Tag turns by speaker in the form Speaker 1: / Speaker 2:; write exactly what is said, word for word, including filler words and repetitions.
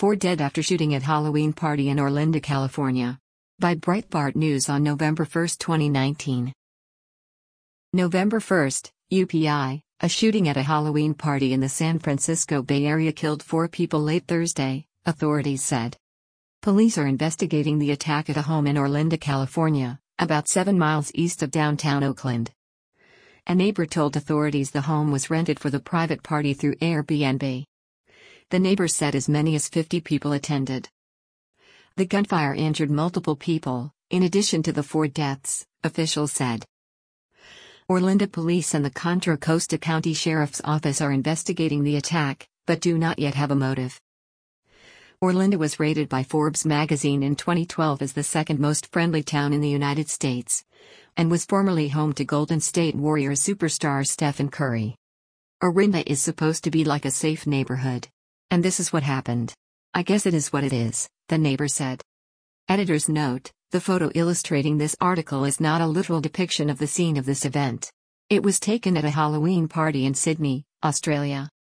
Speaker 1: Four dead after shooting at Halloween party in Olinda, California. By Breitbart News on November first, twenty nineteen. November first, U P I, a shooting at a Halloween party in the San Francisco Bay Area killed four people late Thursday, authorities said. Police are investigating the attack at a home in Olinda, California, about seven miles east of downtown Oakland. A neighbor told authorities the home was rented for the private party through Airbnb. The neighbor said as many as fifty people attended. The gunfire injured multiple people, in addition to the four deaths, officials said. Olinda police and the Contra Costa County Sheriff's Office are investigating the attack, but do not yet have a motive. Olinda was rated by Forbes magazine in twenty twelve as the second most friendly town in the United States, and was formerly home to Golden State Warriors superstar Stephen Curry. Olinda is supposed to be like a safe neighborhood. And this is what happened. I guess it is what it is, the neighbor said. Editor's note: the photo illustrating this article is not a literal depiction of the scene of this event. It was taken at a Halloween party in Sydney, Australia.